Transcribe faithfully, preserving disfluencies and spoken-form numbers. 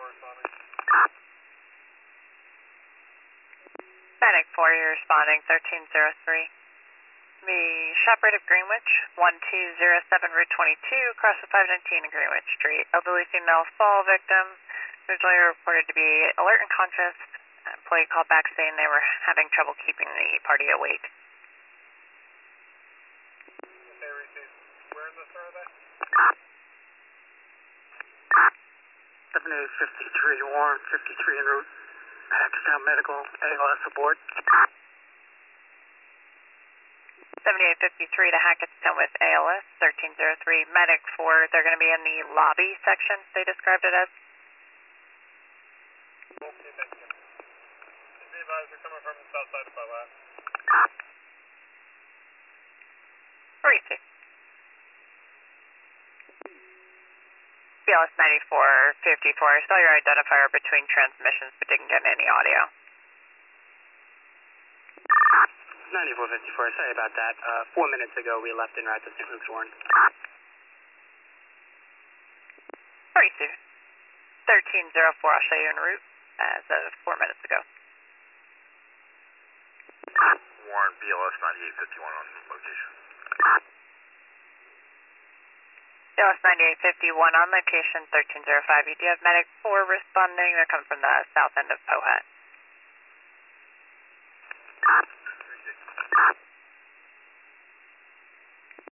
Medic four, you're responding, thirteen zero three. The Shop Rate of Greenwich, one two zero seven Route twenty-two, across the five nineteen Greenwich Street. Elderly female fall victim, originally reported to be alert and conscious. Employee called back saying they were having trouble keeping the party awake. Okay, received. Where in the center of that? seventy-eight fifty-three Warren, fifty-three en route. Hackettstown Medical, A L S aboard. seventy-eight fifty-three to Hackettstown with A L S, thirteen zero three. Medic four, they're going to be in the lobby section, they described it as. Okay, thank you. Be advised, they're coming from the south side of Bella. Receive. B L S ninety-four fifty-four, I saw your identifier between transmissions but didn't get any audio. ninety-four fifty-four, sorry about that. Uh, four minutes ago we left en route to Saint Luke's Warren. Receive. thirteen zero four, I'll show you en route as of four minutes ago. Warren, B L S ninety-eight fifty-one on location. B L S ninety-eight fifty-one on location, thirteen zero five. You do have Medic four responding. They're coming from the south end of Pohat.